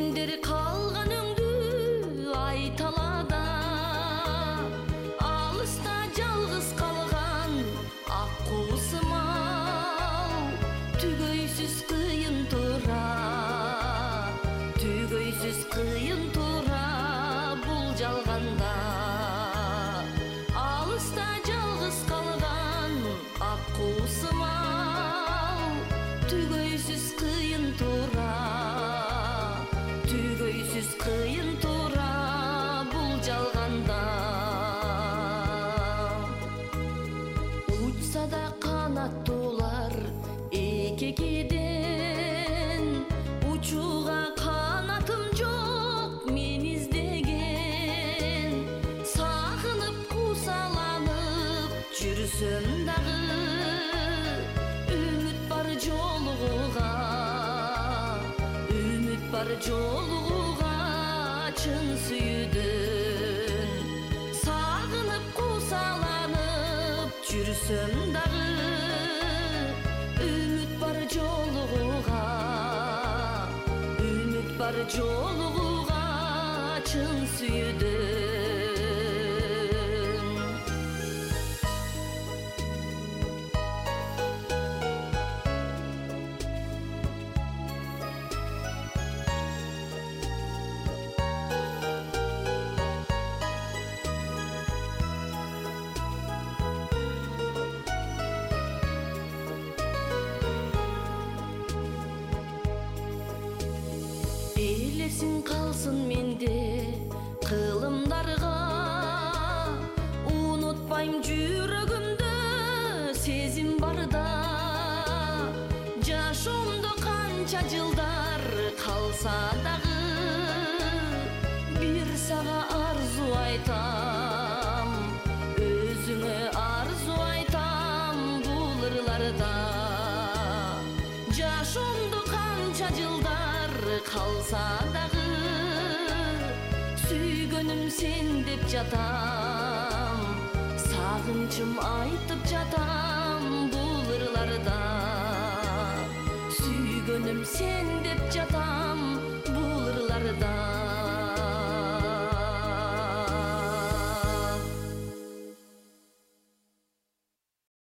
сендер калган өңдү айталада, алыста жалгыз калган ак куусумал, түгөйсүз кыйын тура, түгөйсүз кыйын тура бул жалганда. Алыста жалгыз калган ак куусумал, түгөйсүз кыйын тура, түгөйсүз кыйын тура бул жалганда. Учса да канаттуулар экекеден, учууга канатым жок мен издеген, сагынып куусаланып жүрсөм дагы, үмүт бар жолугуга, үмүт бар жолугуга чын сүйүүдөн. Сагынып куусаланып жүрсөм дагы, үмүт бар жолугуга, үмүт бар жолугуга чын сүйүүдөн. Элесин калсын менде кылымдарга, унутпайм жүрөгүмдө сезим барда. Жашоомдо канча жылдар калса дагы, бир сага арзу айтам, өзүңө арзу айтам бул ырларда. Жашоомдо канча жылдар калса дагы, сүйгөнүм сен деп жатам, сагынчым айтып жатам бул ырларда. Сүйгөнүм сен деп жатам бул ырларда.